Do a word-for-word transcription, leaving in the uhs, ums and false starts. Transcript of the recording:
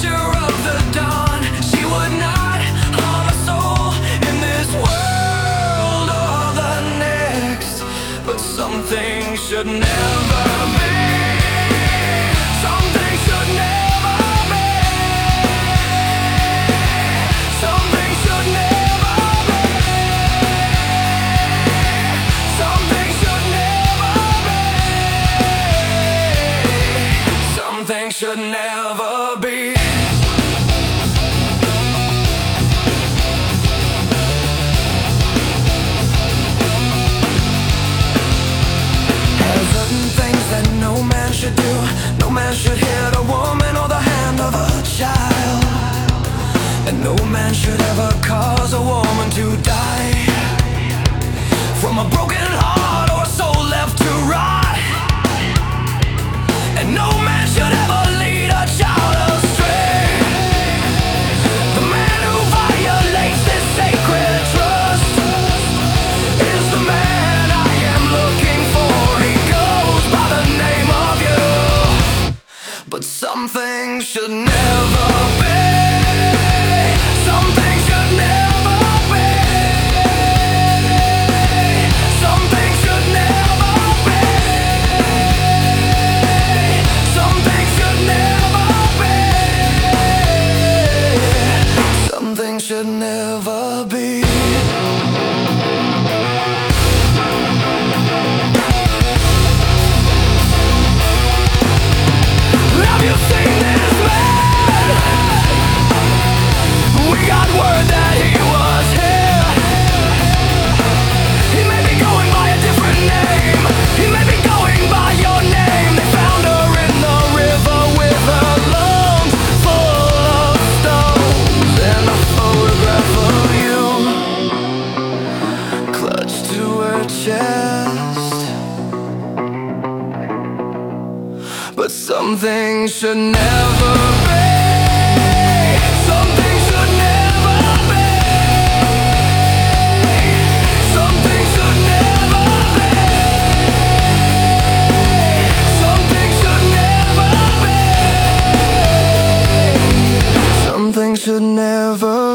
messenger of the dawn. She would not harm a soul in this world or the next. But something should never be. Something should never be. Something should never be. Something should never be. Something should never be. Should do. No man should hit a woman or the hand of a child, and no man should ever cause a woman to die from a broken heart or a soul left to rot. And no man should ever lead a child astray. The man who violates this sacred trust is the man I am looking for. He goes by the name of you. But something should never be. Something should never be. Something should never be. Something should never be. Something should never be. Have you seen this man? We got word that he was here. He may be going by a different name. He may be going by your name. They found her in the river with her lungs full of stones, and a photograph of you clutched to her chest. But something should never be. Something should never be. Something should never be. Something should never be. Something should never